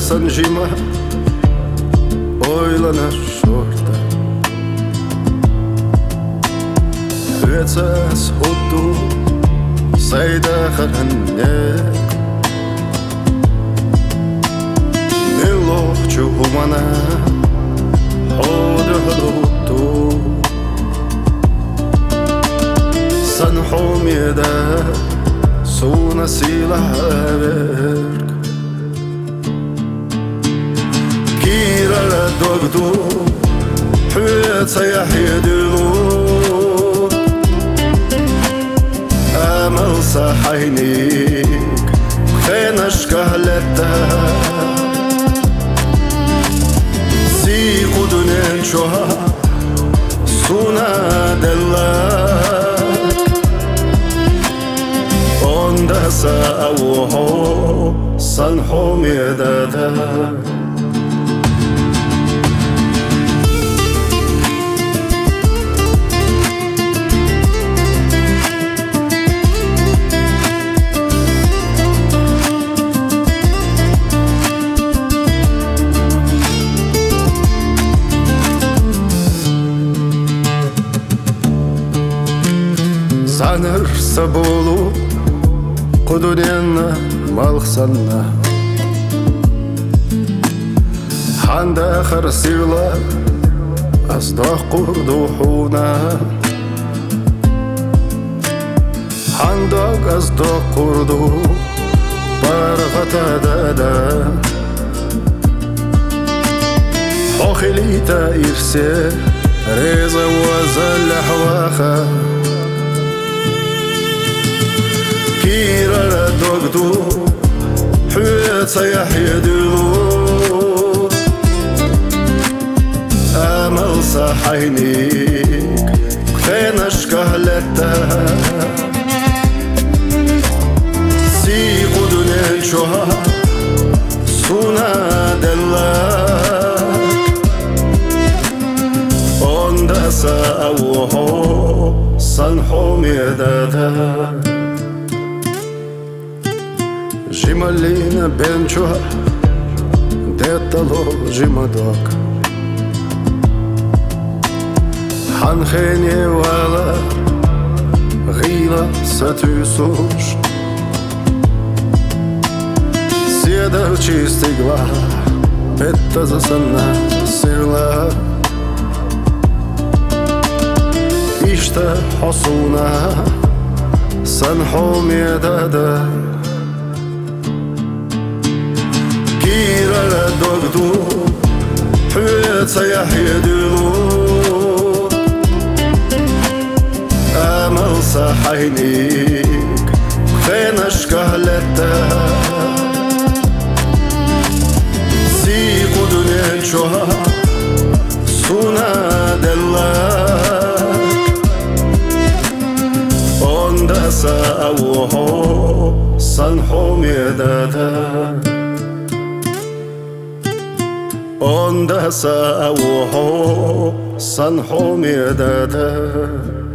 Sanjima ойланар жорда Hyötsäs uttu Saida harannek Nilohchu humana Hoda haluttu San homjeda Suna sila verk Kirara dogdu Hyötsä ja hiedylu Amal sahaynik Khenashka haletta Si kudunen çoha Suna dellak Onda sa'avuho San homjedada Sanırsa bolu Kudurenna malxsanna Handa kharsivla Asdah kurduhuna Handak asdah kurdu Bargata dada Hokhilita irse Reza wazal hwaha Kirara dogdu Hyötsä ja hiedylu Amal sahaynik Khenashka haletta Si kudunen çoha Suna dellak Onda sa'avuho San homjedada Jimalina bencho Detalo jimadok Hankhene vala Gila satysush Sjedar čistigla Petta zasana sirla İşte hasuna San homjedada Kirara dogdu Hyötsä ja hiedylu Amal sahaynik Khenashka haletta Si kudunen çoha Suna dellak Onda sa'avuho San homjedada Onda sa'avuho San homjedada